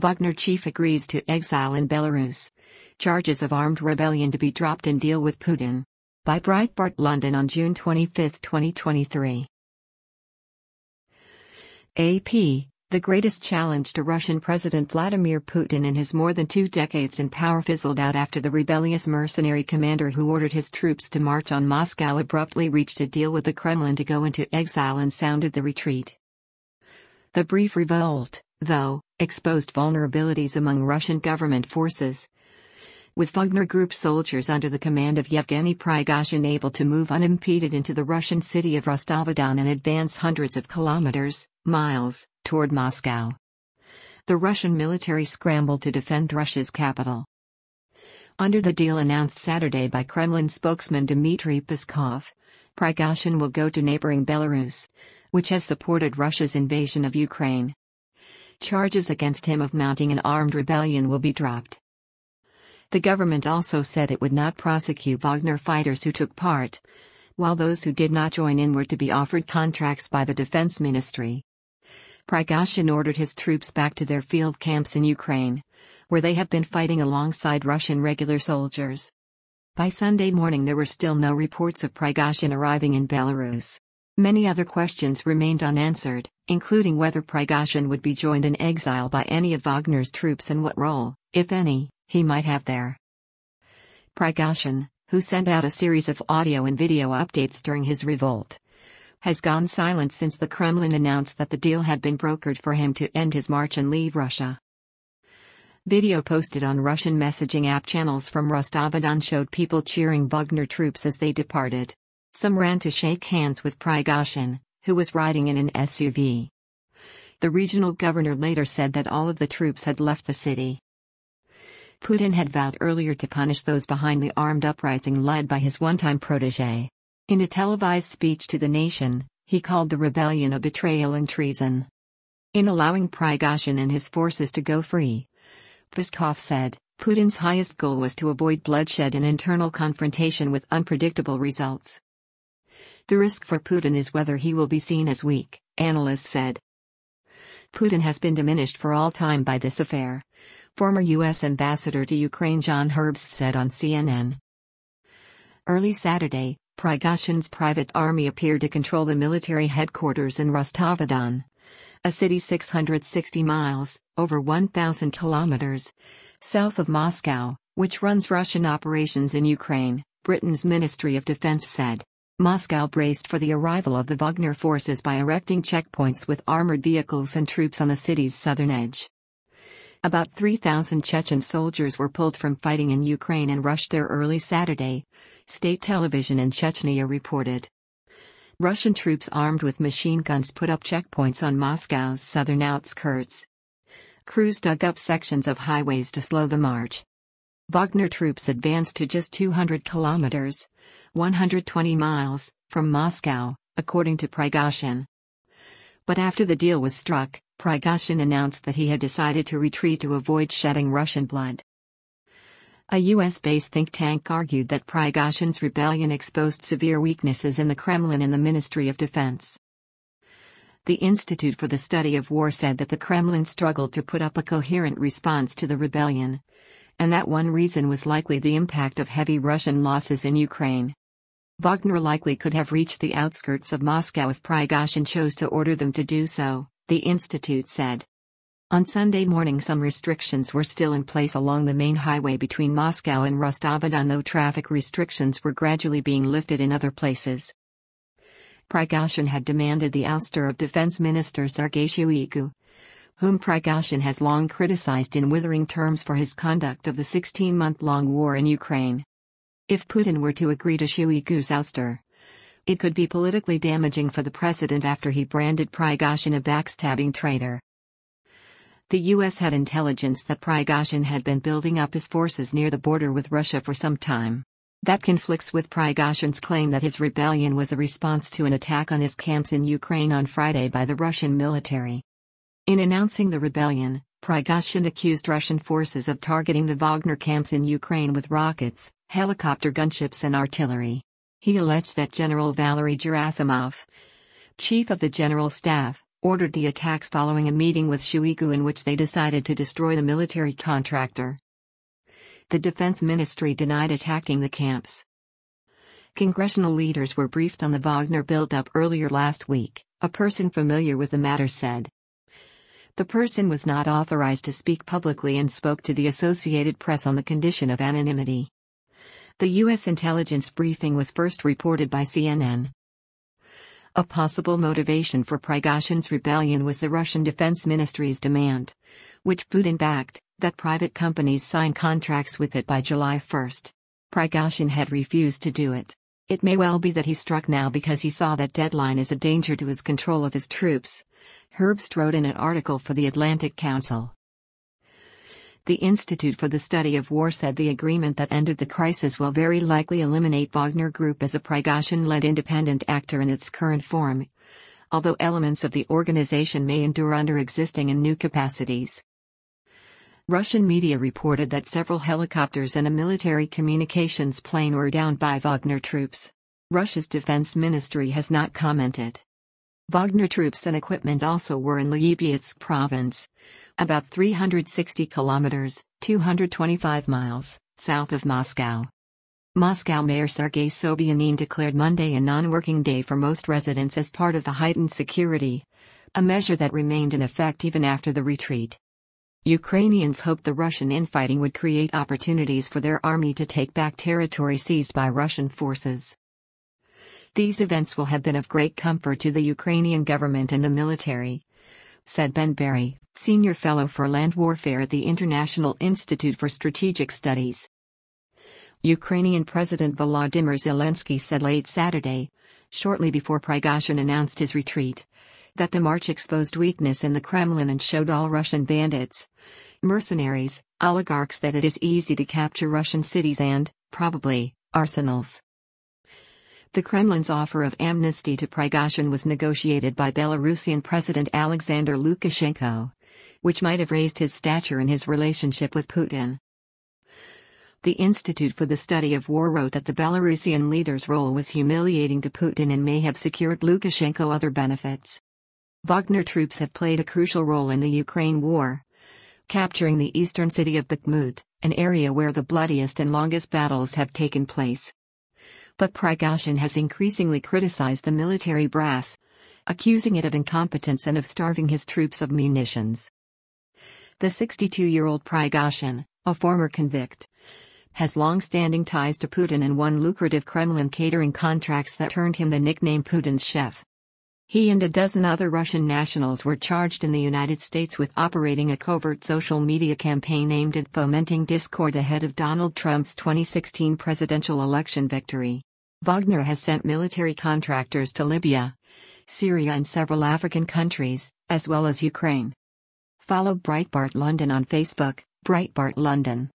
Wagner chief agrees to exile in Belarus. Charges of armed rebellion to be dropped in deal with Putin. By Breitbart London on June 25, 2023. AP, the greatest challenge to Russian President Vladimir Putin in his more than 2 decades in power fizzled out after the rebellious mercenary commander who ordered his troops to march on Moscow abruptly reached a deal with the Kremlin to go into exile and sounded the retreat. The brief revolt, though, exposed vulnerabilities among Russian government forces, with Wagner Group soldiers under the command of Yevgeny Prigozhin able to move unimpeded into the Russian city of Rostov-on-Don and advance hundreds of miles, toward Moscow. The Russian military scrambled to defend Russia's capital. Under the deal announced Saturday by Kremlin spokesman Dmitry Peskov, Prigozhin will go to neighboring Belarus, which has supported Russia's invasion of Ukraine. Charges against him of mounting an armed rebellion will be dropped. The government also said it would not prosecute Wagner fighters who took part, while those who did not join in were to be offered contracts by the Defense Ministry. Prigozhin ordered his troops back to their field camps in Ukraine, where they have been fighting alongside Russian regular soldiers. By Sunday morning there were still no reports of Prigozhin arriving in Belarus. Many other questions remained unanswered, including whether Prigozhin would be joined in exile by any of Wagner's troops and what role, if any, he might have there. Prigozhin, who sent out a series of audio and video updates during his revolt, has gone silent since the Kremlin announced that the deal had been brokered for him to end his march and leave Russia. Video posted on Russian messaging app channels from Rostov-on-Don showed people cheering Wagner troops as they departed. Some ran to shake hands with Prigozhin, who was riding in an SUV. The regional governor later said that all of the troops had left the city. Putin had vowed earlier to punish those behind the armed uprising led by his one-time protégé. In a televised speech to the nation, he called the rebellion a betrayal and treason. In allowing Prigozhin and his forces to go free, Peskov said, Putin's highest goal was to avoid bloodshed and internal confrontation with unpredictable results. The risk for Putin is whether he will be seen as weak, analysts said. Putin has been diminished for all time by this affair, former U.S. Ambassador to Ukraine John Herbst said on CNN. Early Saturday, Prigozhin's private army appeared to control the military headquarters in Rostov-on-Don, a city 660 miles, over 1,000 kilometers, south of Moscow, which runs Russian operations in Ukraine, Britain's Ministry of Defense said. Moscow braced for the arrival of the Wagner forces by erecting checkpoints with armored vehicles and troops on the city's southern edge. About 3,000 Chechen soldiers were pulled from fighting in Ukraine and rushed there early Saturday, state television in Chechnya reported. Russian troops armed with machine guns put up checkpoints on Moscow's southern outskirts. Crews dug up sections of highways to slow the march. Wagner troops advanced to just 200 kilometers, 120 miles, from Moscow, according to Prigozhin. But after the deal was struck, Prigozhin announced that he had decided to retreat to avoid shedding Russian blood. A U.S.-based think tank argued that Prigozhin's rebellion exposed severe weaknesses in the Kremlin and the Ministry of Defense. The Institute for the Study of War said that the Kremlin struggled to put up a coherent response to the rebellion, and that one reason was likely the impact of heavy Russian losses in Ukraine. Wagner likely could have reached the outskirts of Moscow if Prigozhin chose to order them to do so, the institute said. On Sunday morning some restrictions were still in place along the main highway between Moscow and Rostov-on-Don, though traffic restrictions were gradually being lifted in other places. Prigozhin had demanded the ouster of Defense Minister Sergei Shoigu, whom Prigozhin has long criticized in withering terms for his conduct of the 16-month-long war in Ukraine. If Putin were to agree to Shoigu's ouster, it could be politically damaging for the president after he branded Prigozhin a backstabbing traitor. The U.S. had intelligence that Prigozhin had been building up his forces near the border with Russia for some time. That conflicts with Prigozhin's claim that his rebellion was a response to an attack on his camps in Ukraine on Friday by the Russian military. In announcing the rebellion, Prigozhin accused Russian forces of targeting the Wagner camps in Ukraine with rockets, helicopter gunships and artillery. He alleged that General Valery Gerasimov, chief of the General Staff, ordered the attacks following a meeting with Shoigu in which they decided to destroy the military contractor. The defense ministry denied attacking the camps. Congressional leaders were briefed on the Wagner buildup earlier last week, a person familiar with the matter said. The person was not authorized to speak publicly and spoke to the Associated Press on the condition of anonymity. The U.S. intelligence briefing was first reported by CNN. A possible motivation for Prigozhin's rebellion was the Russian Defense Ministry's demand, which Putin backed, that private companies sign contracts with it by July 1. Prigozhin had refused to do it. It may well be that he struck now because he saw that deadline as a danger to his control of his troops, Herbst wrote in an article for the Atlantic Council. The Institute for the Study of War said the agreement that ended the crisis will very likely eliminate Wagner Group as a Prigozhin-led independent actor in its current form, although elements of the organization may endure under existing and new capacities. Russian media reported that several helicopters and a military communications plane were downed by Wagner troops. Russia's defense ministry has not commented. Wagner troops and equipment also were in Lyabyetsk province, about 360 kilometers, 225 miles, south of Moscow. Moscow Mayor Sergei Sobyanin declared Monday a non-working day for most residents as part of the heightened security, a measure that remained in effect even after the retreat. Ukrainians hoped the Russian infighting would create opportunities for their army to take back territory seized by Russian forces. These events will have been of great comfort to the Ukrainian government and the military, said Ben Berry, senior fellow for land warfare at the International Institute for Strategic Studies. Ukrainian President Volodymyr Zelensky said late Saturday, shortly before Prigozhin announced his retreat, that the march exposed weakness in the Kremlin and showed all Russian bandits, mercenaries, oligarchs that it is easy to capture Russian cities and, probably, arsenals. The Kremlin's offer of amnesty to Prigozhin was negotiated by Belarusian President Alexander Lukashenko, which might have raised his stature in his relationship with Putin. The Institute for the Study of War wrote that the Belarusian leader's role was humiliating to Putin and may have secured Lukashenko other benefits. Wagner troops have played a crucial role in the Ukraine war, capturing the eastern city of Bakhmut, an area where the bloodiest and longest battles have taken place. But Prigozhin has increasingly criticized the military brass, accusing it of incompetence and of starving his troops of munitions. The 62-year-old Prigozhin, a former convict, has long-standing ties to Putin and won lucrative Kremlin catering contracts that earned him the nickname Putin's chef. He and a dozen other Russian nationals were charged in the United States with operating a covert social media campaign aimed at fomenting discord ahead of Donald Trump's 2016 presidential election victory. Wagner has sent military contractors to Libya, Syria and several African countries, as well as Ukraine. Follow Breitbart London on Facebook, Breitbart London.